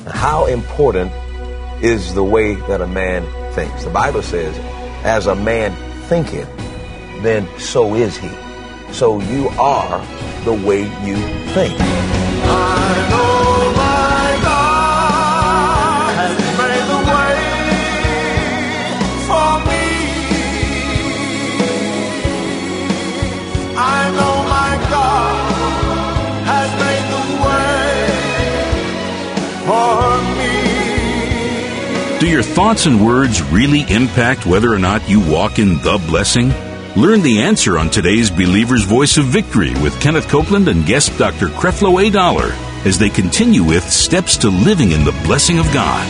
How important is the way that a man thinks? The Bible says, as a man thinketh, then so is he. So you are the way you think. I know my God has made the way for me. I know my God has made the way for me. Do your thoughts and words really impact whether or not you walk in the blessing? Learn the answer on today's Believer's Voice of Victory with Kenneth Copeland and guest Dr. Creflo A. Dollar as they continue with Steps to Living in the Blessing of God.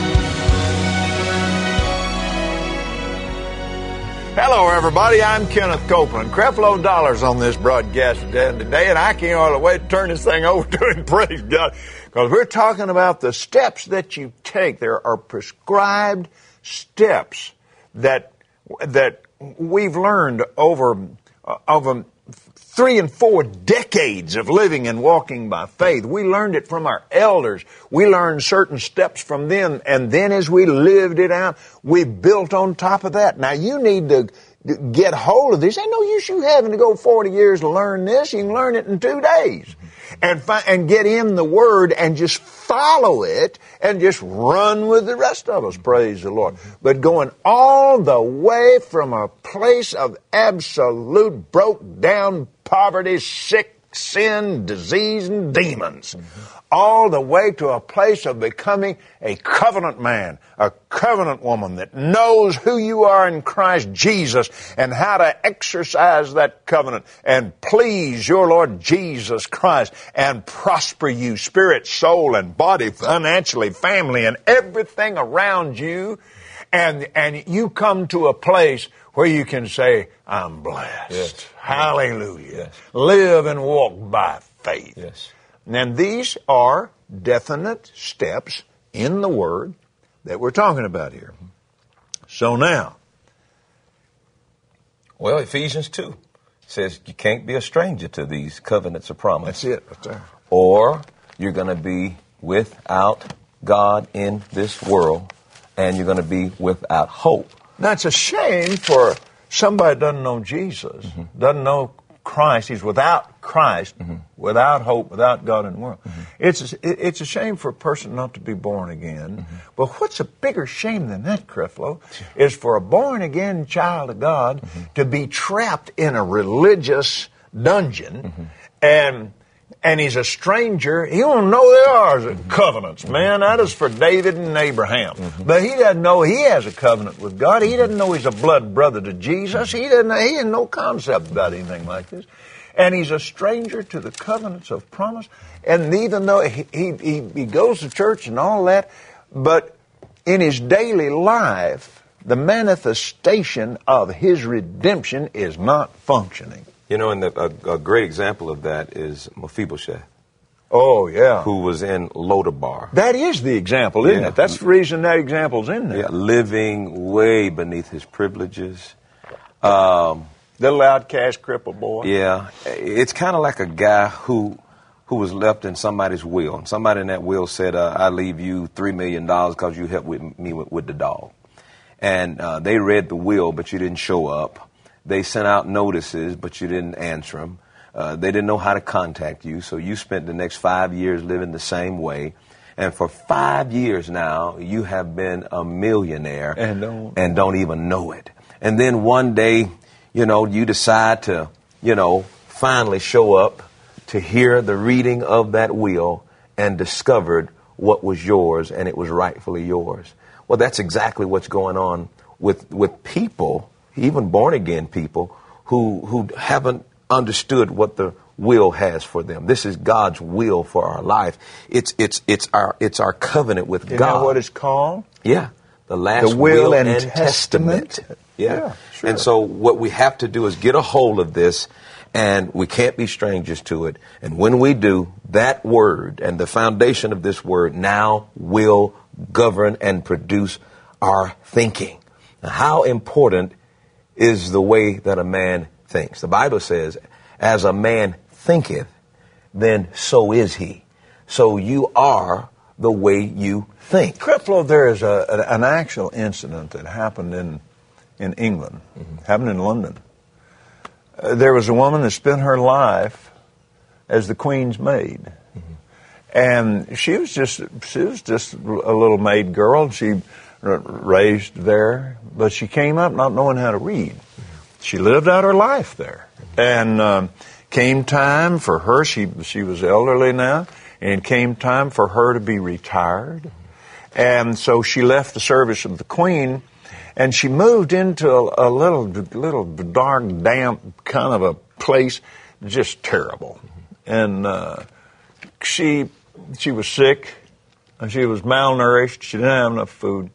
Hello, everybody. I'm Kenneth Copeland. Creflo Dollar's on this broadcast today, and I can't hardly wait to turn this thing over to him. Praise God. Because we're talking about the steps that you take. There are prescribed steps that we've learned over 3 and 4 decades of living and walking by faith. We learned it from our elders. We learned certain steps from them, and then as we lived it out, we built on top of that. Now, you need to get hold of this. Ain't no use you having to go 40 years to learn this. You can learn it in 2 days. And get in the Word and just follow it and just run with the rest of us, praise the Lord. But going all the way from a place of absolute broke down poverty, sick, sin, disease, and demons, all the way to a place of becoming a covenant man, a covenant woman that knows who you are in Christ Jesus and how to exercise that covenant and please your Lord Jesus Christ and prosper you, spirit, soul, and body, financially, family, and everything around you. And you come to a place where you can say, I'm blessed. Yes. Hallelujah. Yes. Live and walk by faith. Yes. And these are definite steps in the Word that we're talking about here. So now. Well, Ephesians 2 says you can't be a stranger to these covenants of promise. That's it right there. Or you're going to be without God in this world, and you're going to be without hope. Now, it's a shame for somebody that doesn't know Jesus, doesn't know Christ. He's without Christ, without hope, without God in the world. It's a shame for a person not to be born again. But what's a bigger shame than that, Creflo, is for a born-again child of God to be trapped in a religious dungeon and he's a stranger. He don't know there are covenants, man. That is for David and Abraham. But he doesn't know he has a covenant with God. He doesn't know he's a blood brother to Jesus. He has no concept about anything like this. And he's a stranger to the covenants of promise. And even though he goes to church and all that, but in his daily life, the manifestation of his redemption is not functioning. You know, and a great example of that is Mephibosheth. Oh, yeah. Who was in Lodabar. That is the example, isn't it? That's the reason that example's in there. Yeah, living way beneath his privileges. Little outcast, crippled boy. Yeah. It's kind of like a guy who was left in somebody's will. And somebody in that will said, I leave you $3 million because you helped me with the dog. And they read the will, but you didn't show up. They sent out notices, but you didn't answer them. They didn't know how to contact you, so you spent the next 5 years living the same way. And for 5 years now, you have been a millionaire and don't even know it. And then one day, you decide to, finally show up to hear the reading of that will and discovered what was yours, and it was rightfully yours. Well, that's exactly what's going on with people, even born-again people, who haven't understood what the will has for them. This is God's will for our life. It's our covenant with God. You know what it's called? Yeah. The last will and testament. Yeah. Sure. And so what we have to do is get a hold of this, and we can't be strangers to it. And when we do, that word and the foundation of this word now will govern and produce our thinking. Now, how important is the way that a man thinks? The Bible says, as a man thinketh, then so is he. So you are the way you think. Creflo, there is an actual incident that happened in England, happened in London. There was a woman that spent her life as the Queen's maid. And she was just a little maid girl. She raised there, but she came up not knowing how to read. She lived out her life there. And came time for her, she was elderly now, and it came time for her to be retired. And so she left the service of the Queen, and she moved into a little dark, damp kind of a place, just terrible. And she was sick, and she was malnourished. She didn't have enough food.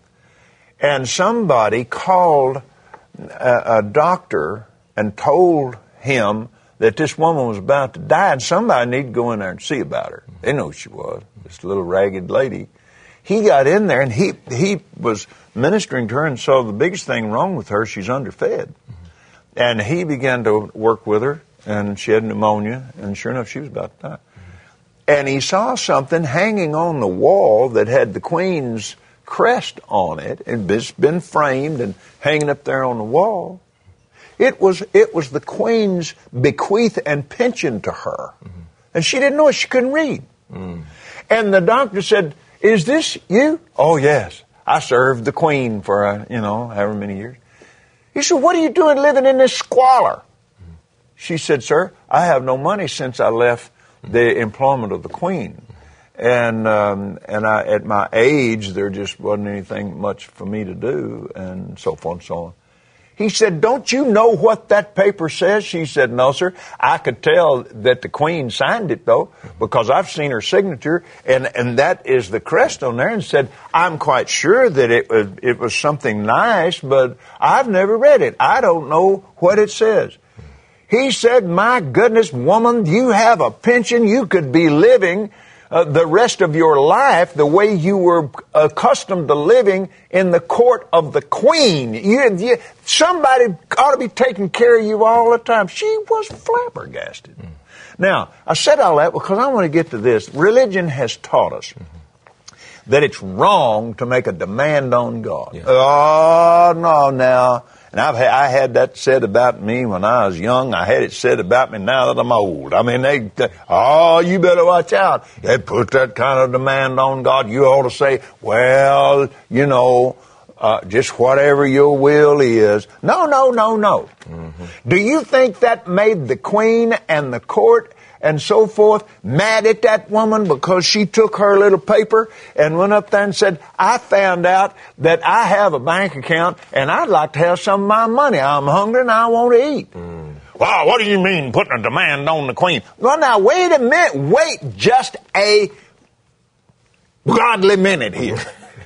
And somebody called a doctor and told him that this woman was about to die, and somebody needed to go in there and see about her. They knew who she was, this little ragged lady. He got in there, and he was ministering to her and saw the biggest thing wrong with her, she's underfed. And he began to work with her, and she had pneumonia, and sure enough, she was about to die. And he saw something hanging on the wall that had the Queen's crest on it. It's been framed and hanging up there on the wall. It was the Queen's bequeath and pension to her. And she didn't know it. She couldn't read. And the doctor said, "Is this you?" "Oh, yes. I served the Queen for, however many years." He said, "What are you doing living in this squalor?" She said, "Sir, I have no money since I left the employment of the Queen. And I, at my age, there just wasn't anything much for me to do," and so forth and so on. He said, "Don't you know what that paper says?" She said, "No, sir. I could tell that the Queen signed it, though, because I've seen her signature, and that is the crest on there," and said, "I'm quite sure that it was something nice, but I've never read it. I don't know what it says." He said, "My goodness, woman, you have a pension. You could be living the rest of your life the way you were accustomed to living in the court of the Queen. Somebody ought to be taking care of you all the time." She was flabbergasted. Now, I said all that because I want to get to this. Religion has taught us that it's wrong to make a demand on God. Yeah. Oh, no, now. And I had that said about me when I was young. I had it said about me now that I'm old. I mean, you better watch out. They put that kind of demand on God. You ought to say, well, just whatever your will is. No. Do you think that made the Queen and the court and so forth mad at that woman because she took her little paper and went up there and said, "I found out that I have a bank account and I'd like to have some of my money. I'm hungry and I want to eat." "Well, what do you mean putting a demand on the Queen?" "Well, now, wait a minute. Wait just a godly minute here."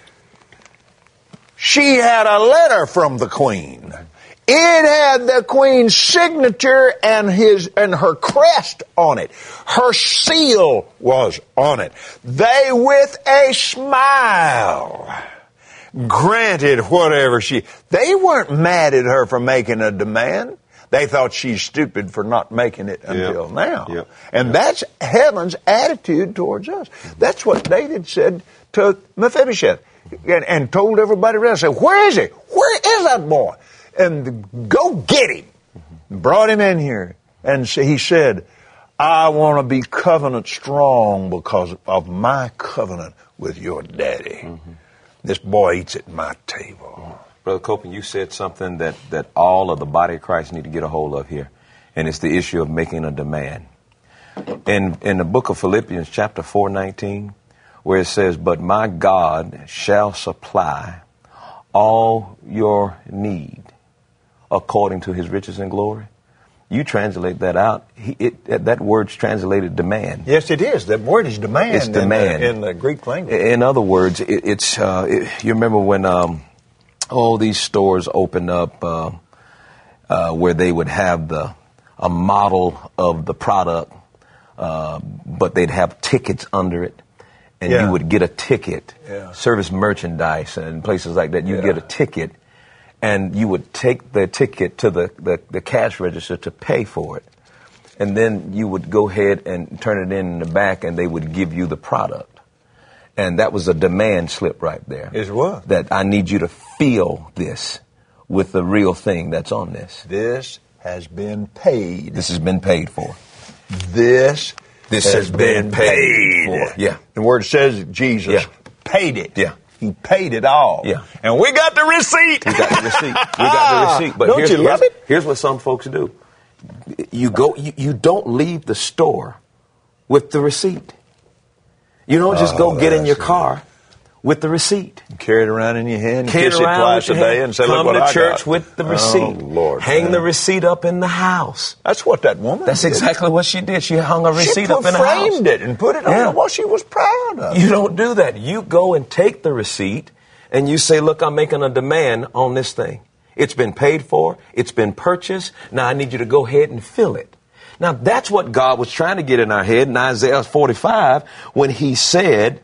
She had a letter from the Queen. It had the Queen's signature and her crest on it. Her seal was on it. They, with a smile, granted whatever they weren't mad at her for making a demand. They thought she's stupid for not making it until now. Yep. And that's heaven's attitude towards us. That's what David said to Mephibosheth and told everybody around. Said, "Where is he? Where is that boy? And go get him." Brought him in here. And he said, "I want to be covenant strong because of my covenant with your daddy. This boy eats at my table." Brother Copeland, you said something that all of the body of Christ need to get a hold of here. And it's the issue of making a demand. In the book of Philippians chapter 4:19, where it says, "But my God shall supply all your need according to his riches and glory." You translate that out. That word's translated demand. Yes, it is. That word is demand. It's demand in the Greek language. In other words, you remember when all these stores opened up where they would have a model of the product, but they'd have tickets under it. And you would get a ticket, service merchandise and places like that. You get a ticket, and you would take the ticket to the cash register to pay for it. And then you would go ahead and turn it in the back, and they would give you the product. And that was a demand slip right there. Is what? That I need you to feel this with the real thing that's on this. This has been paid. This has been paid for. This has been paid for. Yeah. The word says Jesus paid it. Yeah. He paid it all. Yeah. And we got the receipt. We got the receipt. We got the receipt. But Don't you love it? Here's what some folks do. You don't leave the store with the receipt. You don't just go get in your car with the receipt. Carry it around in your hand, kiss it twice a day, and say, look what I got. Come to church with the receipt. Oh, Lord. Hang the receipt up in the house. That's what that woman That's did. exactly what she did. She hung a receipt up in the house. She framed it and put it on what she was proud of. You don't do that. You go and take the receipt and you say, look, I'm making a demand on this thing. It's been paid for. It's been purchased. Now I need you to go ahead and fill it. Now, that's what God was trying to get in our head in Isaiah 45 when he said,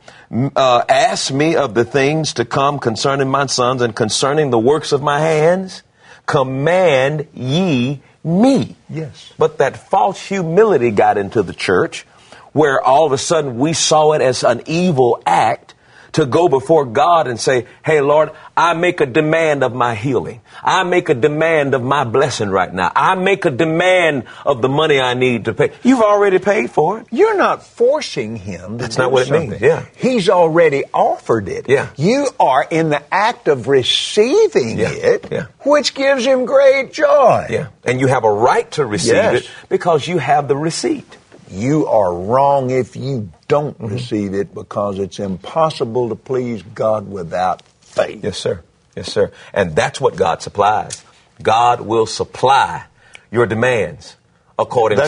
ask me of the things to come concerning my sons and concerning the works of my hands, command ye me. Yes. But that false humility got into the church where all of a sudden we saw it as an evil act to go before God and say, hey, Lord, I make a demand of my healing. I make a demand of my blessing right now. I make a demand of the money I need to pay. You've already paid for it. You're not forcing him to That's do not what something. it means. Yeah. He's already offered it. Yeah. You are in the act of receiving it, which gives him great joy. Yeah. And you have a right to receive it because you have the receipt. You are wrong if you don't receive it because it's impossible to please God without faith. Yes, sir. Yes, sir. And that's what God supplies. God will supply your demands according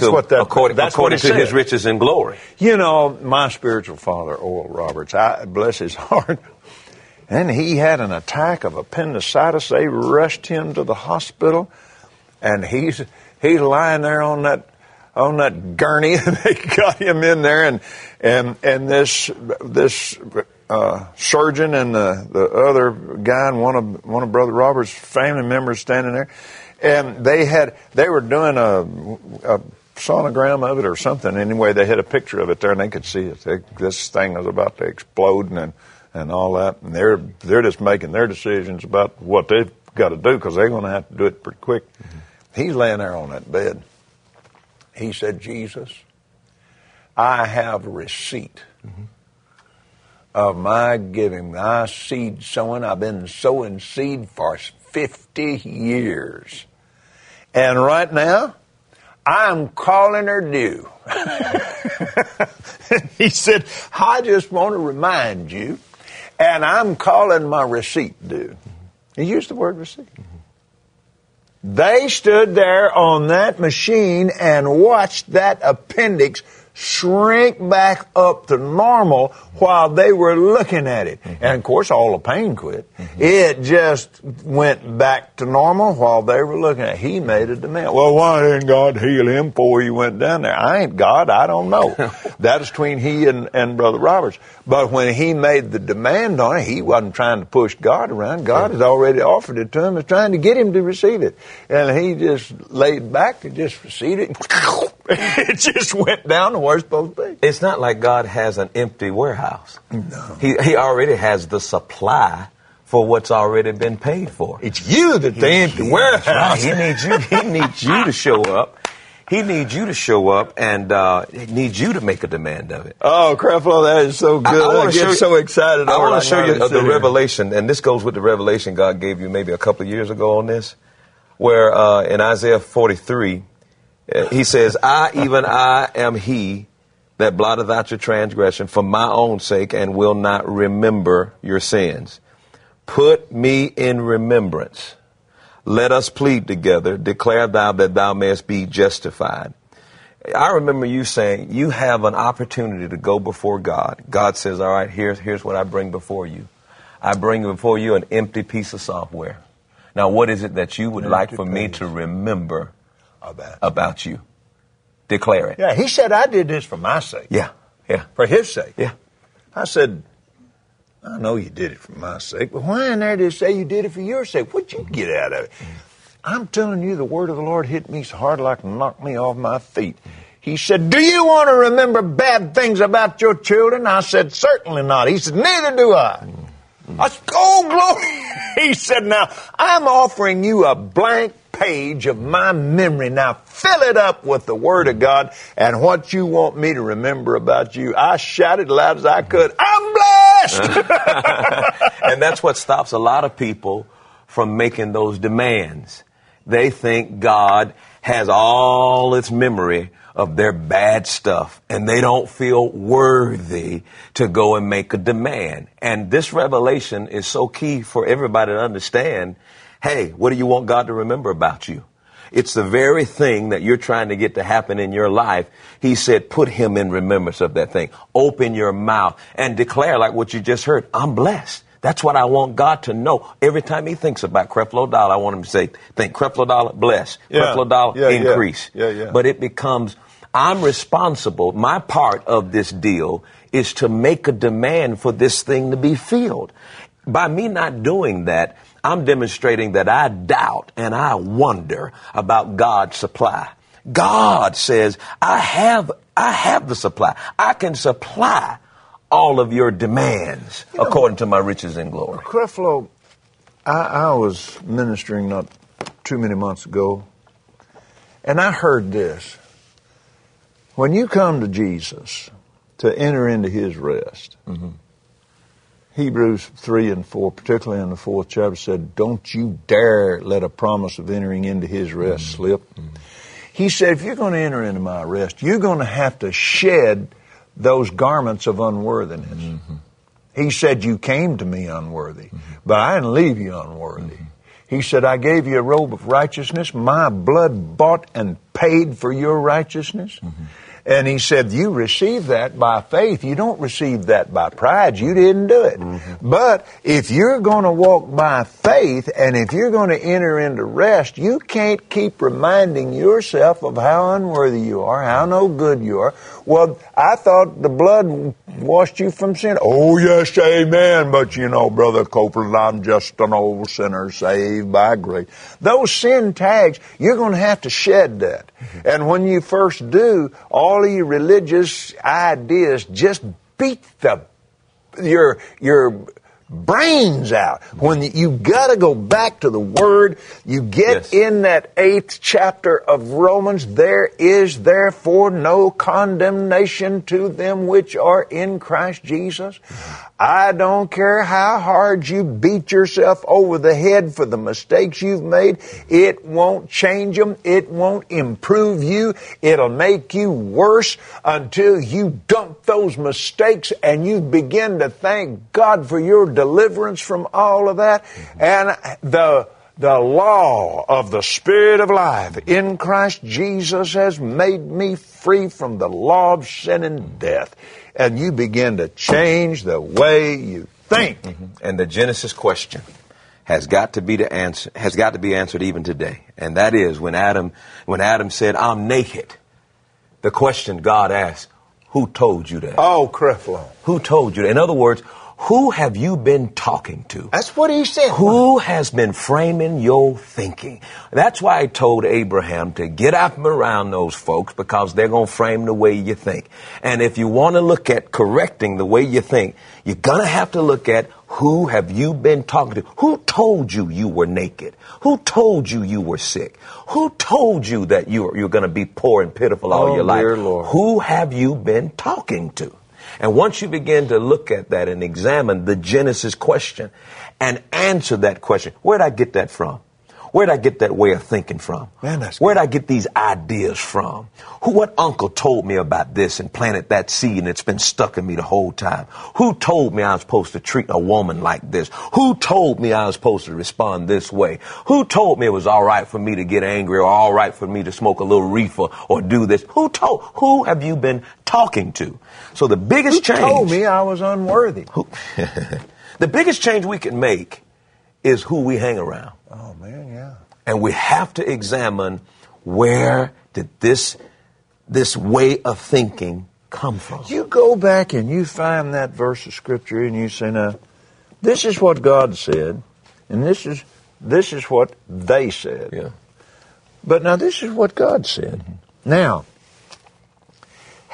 to his riches and glory. You know, my spiritual father, Oral Roberts, bless his heart, and he had an attack of appendicitis. They rushed him to the hospital, and he's lying there on that gurney. They got him in there, and this surgeon and the other guy and one of Brother Robert's family members standing there, and they were doing a sonogram of it or something. Anyway, they had a picture of it there, and they could see it. This thing was about to explode and all that, and they're just making their decisions about what they've got to do because they're going to have to do it pretty quick. Mm-hmm. He's laying there on that bed. He said, Jesus, I have a receipt of my giving, my seed sowing. I've been sowing seed for 50 years. And right now, I'm calling her due. He said, I just want to remind you, and I'm calling my receipt due. He used the word receipt. They stood there on that machine and watched that appendix shrink back up to normal while they were looking at it. Mm-hmm. And, of course, all the pain quit. Mm-hmm. It just went back to normal while they were looking at it. He made a demand. Well, why didn't God heal him before he went down there? I ain't God. I don't know. That is between he and Brother Roberts. But when he made the demand on it, he wasn't trying to push God around. God had already offered it to him. He was trying to get him to receive it. And he just laid back and just received it. It just went down to where it's supposed to be. It's not like God has an empty warehouse. No. He already has the supply for what's already been paid for. It's you that the empty warehouse. Right. He needs you to show up. He needs you to show up and he needs you to make a demand of it. Oh, Creflo, that is so good. I get so excited. I want to show you the revelation, and this goes with the revelation God gave you maybe a couple of years ago on this, where in Isaiah 43, he says, I am he that blotteth out your transgression for my own sake and will not remember your sins. Put me in remembrance. Let us plead together. Declare thou that thou mayest be justified. I remember you saying you have an opportunity to go before God. God says, all right, here's what I bring before you. I bring before you an empty piece of software. Now, what is it that you would like for me to remember about you? Declare it. Yeah, he said, I did this for my sake. Yeah. For his sake. Yeah. I said, I know you did it for my sake, but why in there did it say you did it for your sake? What'd you get out of it? I'm telling you, the word of the Lord hit me so hard like it knocked me off my feet. He said, do you want to remember bad things about your children? I said, certainly not. He said, neither do I. I said, oh, glory. He said, now, I'm offering you a blank page of my memory. Now, fill it up with the Word of God and what you want me to remember about you. I shouted as loud as I could, I'm blessed! And that's what stops a lot of people from making those demands. They think God has all its memory of their bad stuff, and they don't feel worthy to go and make a demand. And this revelation is so key for everybody to understand. Hey, what do you want God to remember about you? It's the very thing that you're trying to get to happen in your life. He said, put him in remembrance of that thing. Open your mouth and declare like what you just heard. I'm blessed. That's what I want God to know. Every time he thinks about Creflo Dollar, I want him to say, think Creflo Dollar, bless. Creflo Dollar, increase. But it becomes, I'm responsible. My part of this deal is to make a demand for this thing to be filled. By me not doing that, I'm demonstrating that I doubt and I wonder about God's supply. God says, I have the supply. I can supply all of your demands according to my riches and glory. Creflo, I was ministering not too many months ago, and I heard this. When you come to Jesus to enter into his rest, Hebrews 3 and 4, particularly in the 4th chapter, said, don't you dare let a promise of entering into his rest slip. He said, if you're going to enter into my rest, you're going to have to shed those garments of unworthiness. He said, you came to me unworthy, but I didn't leave you unworthy. He said, I gave you a robe of righteousness. My blood bought and paid for your righteousness. And he said, you receive that by faith. You don't receive that by pride. You didn't do it. But if you're going to walk by faith and if you're going to enter into rest, you can't keep reminding yourself of how unworthy you are, how no good you are. Well, I thought the blood washed you from sin. Oh, yes, amen. But you know, Brother Copeland, I'm just an old sinner saved by grace. Those sin tags, you're going to have to shed that. And when you first do, all of your religious ideas just beat your brains out. When you got to go back to the Word, you get in that 8th chapter of Romans, there is therefore no condemnation to them which are in Christ Jesus. I don't care how hard you beat yourself over the head for the mistakes you've made. It won't change them. It won't improve you. It'll make you worse until you dump those mistakes and you begin to thank God for your deliverance from all of that. And the law of the Spirit of life in Christ Jesus has made me free from the law of sin and death. And you begin to change the way you think. And the Genesis question has got to be answered even today. And that is when Adam said, I'm naked. The question God asked, who told you that? Oh, Creflo. Who told you that? In other words, who have you been talking to? That's what he said. Who has been framing your thinking? That's why I told Abraham to get out from around those folks, because they're going to frame the way you think. And if you want to look at correcting the way you think, you're going to have to look at who have you been talking to? Who told you you were naked? Who told you you were sick? Who told you that you're going to be poor and pitiful all your life? Dear Lord. Who have you been talking to? And once you begin to look at that and examine the Genesis question and answer that question, where'd I get that from? Where'd I get that way of thinking from? Man, that's Where'd I get these ideas from? What uncle told me about this and planted that seed and it's been stuck in me the whole time? Who told me I was supposed to treat a woman like this? Who told me I was supposed to respond this way? Who told me it was all right for me to get angry or all right for me to smoke a little reefer or do this? Who have you been talking to? So the biggest change... Who told me I was unworthy? The biggest change we can make is who we hang around. Oh, man, yeah. And we have to examine, where did this way of thinking come from? You go back and you find that verse of Scripture and you say, now, this is what God said, and this is what they said. Yeah. But now this is what God said. Now,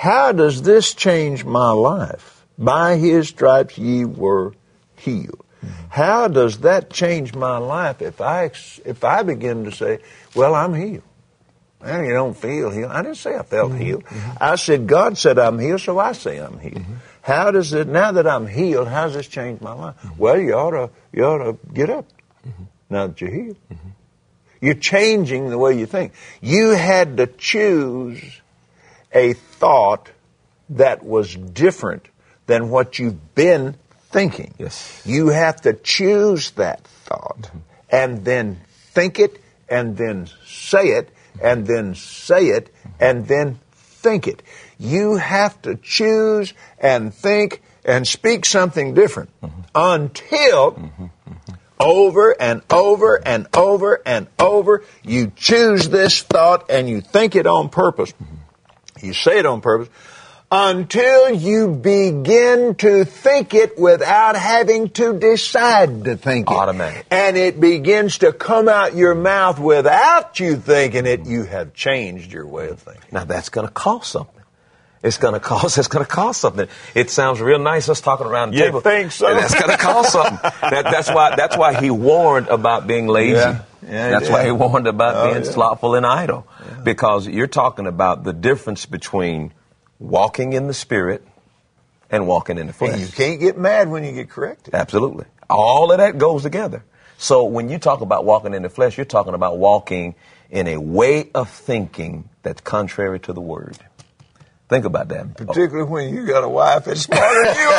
how does this change my life? By his stripes ye were healed. How does that change my life if I begin to say, well, I'm healed? Man, you don't feel healed. I didn't say I felt healed. I said, God said I'm healed, so I say I'm healed. How does it, now that I'm healed, how does this change my life? Well, you ought to get up now that you're healed. You're changing the way you think. You had to choose a thought that was different than what you've been thinking. Yes. You have to choose that thought and then think it and then say it and then say it and then think it. You have to choose and think and speak something different until over and over and over and over you choose this thought and you think it on purpose. You say it on purpose until you begin to think it without having to decide to think it. Automatic. And it begins to come out your mouth without you thinking it. You have changed your way of thinking. Now that's going to cost something. It's going to cost something. It sounds real nice us talking around the table. You think so? That's going to cost something. That's why he warned about being lazy. Yeah, that's why he warned about being slothful and idle. Yeah. Because you're talking about the difference between walking in the Spirit and walking in the flesh. And you can't get mad when you get corrected. Absolutely. All of that goes together. So when you talk about walking in the flesh, you're talking about walking in a way of thinking that's contrary to the Word. Think about that. Particularly when you got a wife that's smarter than you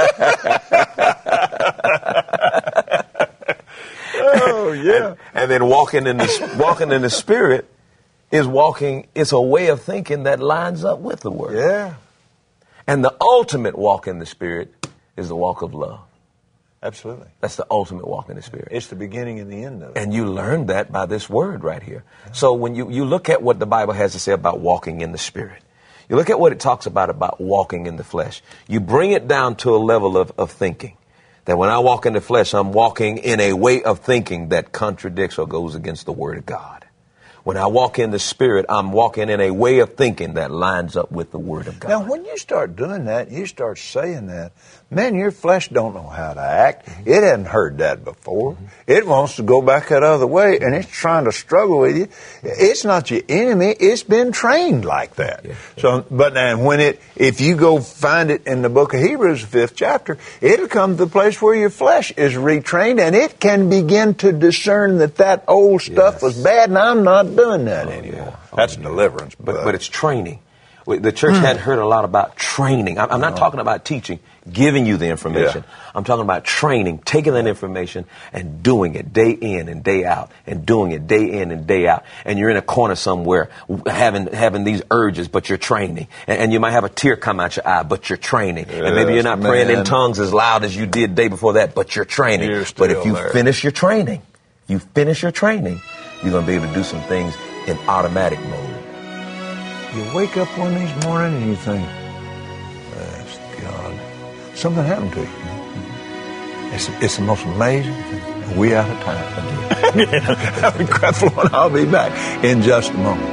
are. Oh, yeah. And then walking in the Spirit is a way of thinking that lines up with the Word. Yeah. And the ultimate walk in the Spirit is the walk of love. Absolutely. That's the ultimate walk in the Spirit. It's the beginning and the end of it. And you learn that by this word right here. Yeah. So when you look at what the Bible has to say about walking in the Spirit, you look at what it talks about walking in the flesh, you bring it down to a level of thinking. That when I walk in the flesh, I'm walking in a way of thinking that contradicts or goes against the Word of God. When I walk in the Spirit, I'm walking in a way of thinking that lines up with the Word of God. Now, when you start doing that, you start saying that, man, your flesh don't know how to act. It hadn't heard that before. It wants to go back that other way, and it's trying to struggle with you. It's not your enemy. It's been trained like that. Yeah. So, but now, if you go find it in the book of Hebrews, the 5th chapter, it'll come to the place where your flesh is retrained, and it can begin to discern that old stuff was bad, and I'm not doing that anymore. Yeah. That's deliverance. But it's training. The church hadn't heard a lot about training. I'm not talking about teaching, giving you the information. Yeah. I'm talking about training, taking that information and doing it day in and day out, and doing it day in and day out. And you're in a corner somewhere having these urges, but you're training. And you might have a tear come out your eye, but you're training. Yes, and maybe you're not praying in tongues as loud as you did the day before that, but you're training. But if you finish your training, you're going to be able to do some things in automatic mode. You wake up one of these mornings and you think, bless God, something happened to you. It's the most amazing thing. We out of time. I'll be Creflo and I'll be back in just a moment.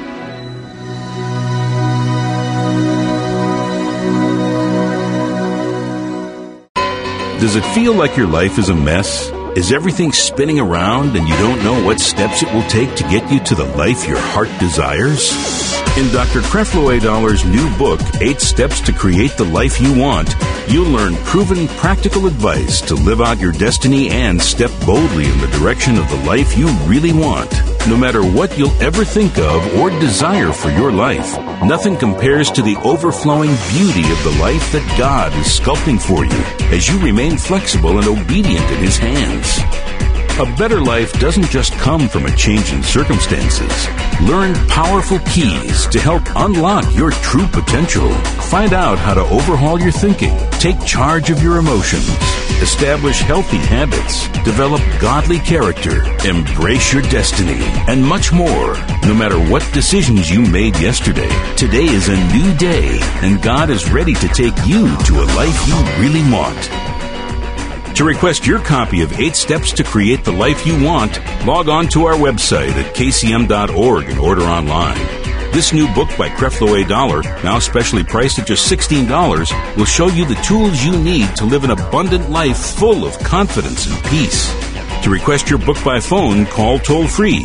Does it feel like your life is a mess? Is everything spinning around and you don't know what steps it will take to get you to the life your heart desires? In Dr. Creflo A. Dollar's new book, 8 Steps to Create the Life You Want, you'll learn proven practical advice to live out your destiny and step boldly in the direction of the life you really want. No matter what you'll ever think of or desire for your life, nothing compares to the overflowing beauty of the life that God is sculpting for you as you remain flexible and obedient in His hands. A better life doesn't just come from a change in circumstances. Learn powerful keys to help unlock your true potential. Find out how to overhaul your thinking, take charge of your emotions, establish healthy habits, develop godly character, embrace your destiny, and much more. No matter what decisions you made yesterday, today is a new day, and God is ready to take you to a life you really want. To request your copy of 8 Steps to Create the Life You Want, log on to our website at kcm.org and order online. This new book by Creflo A. Dollar, now specially priced at just $16, will show you the tools you need to live an abundant life full of confidence and peace. To request your book by phone, call toll-free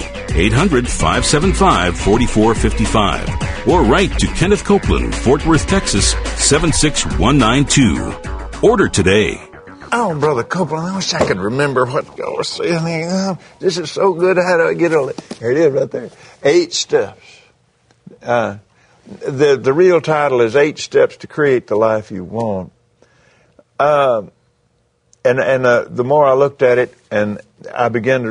800-575-4455 or write to Kenneth Copeland, Fort Worth, Texas 76192. Order today. Oh, Brother Copeland, I wish I could remember what I was saying. This is so good. How do I get it? Here it is right there. 8 steps. The real title is 8 Steps to Create the Life You Want. The more I looked at it, and I began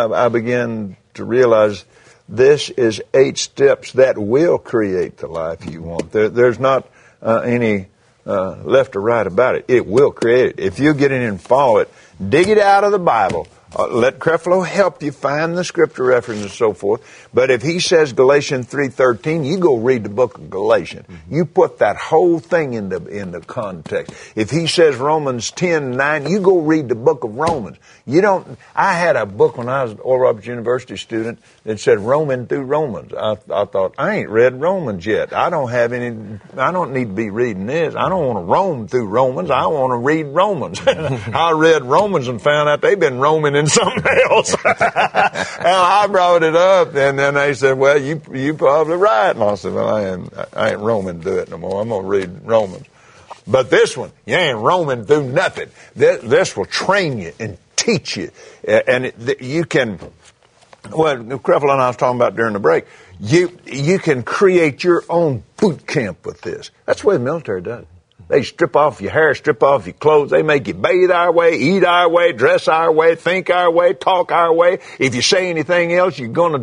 to realize this is 8 steps that will create the life you want. There's not any left or right about it. It will create it. If you get in and follow it, dig it out of the Bible. Let Creflo help you find the scripture reference and so forth. But if he says Galatians 3:13, you go read the book of Galatians. Mm-hmm. You put that whole thing into context. If he says Romans 10:9, you go read the book of Romans. I had a book when I was an Oral Roberts University student that said Roman through Romans. I thought, I ain't read Romans yet. I don't need to be reading this. I don't want to roam through Romans. I want to read Romans. I read Romans and found out they've been roaming in something else. And I brought it up, and then they said, well, you probably right. And I said, well, I ain't roaming through it no more. I'm going to read Romans. But this one, you ain't roaming through nothing. This will train you and teach you. And you can, well, Creflo and I was talking about during the break, you can create your own boot camp with this. That's the way the military does. They strip off your hair, strip off your clothes. They make you bathe our way, eat our way, dress our way, think our way, talk our way. If you say anything else, you're gonna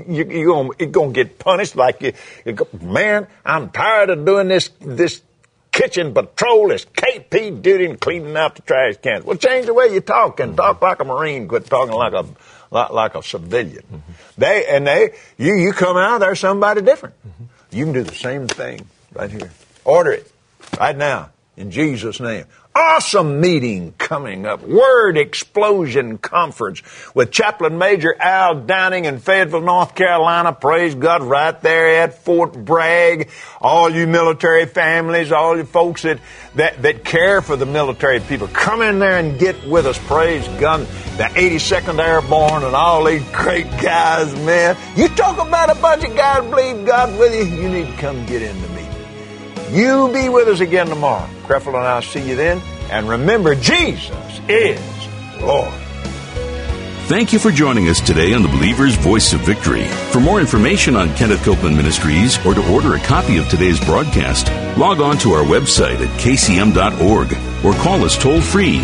get punished like you go, man, I'm tired of doing this kitchen patrol, this KP duty and cleaning out the trash cans. Well, change the way you talk and talk like a Marine. Quit talking like a civilian. Mm-hmm. You come out, there's somebody different. Mm-hmm. You can do the same thing right here. Order it. Right now, in Jesus' name. Awesome meeting coming up. Word Explosion Conference with Chaplain Major Al Downing in Fayetteville, North Carolina. Praise God, right there at Fort Bragg. All you military families, all you folks that care for the military people, come in there and get with us. Praise God. The 82nd Airborne and all these great guys, man. You talk about a bunch of guys believe God with you, you need to come get in the meeting. You be with us again tomorrow. Creflo and I'll see you then. And remember, Jesus is Lord. Thank you for joining us today on the Believer's Voice of Victory. For more information on Kenneth Copeland Ministries or to order a copy of today's broadcast, log on to our website at kcm.org or call us toll-free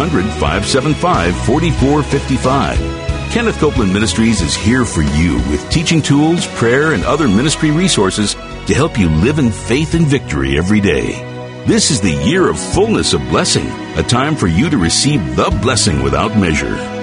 800-575-4455. Kenneth Copeland Ministries is here for you with teaching tools, prayer, and other ministry resources to help you live in faith and victory every day. This is the year of fullness of blessing, a time for you to receive the blessing without measure.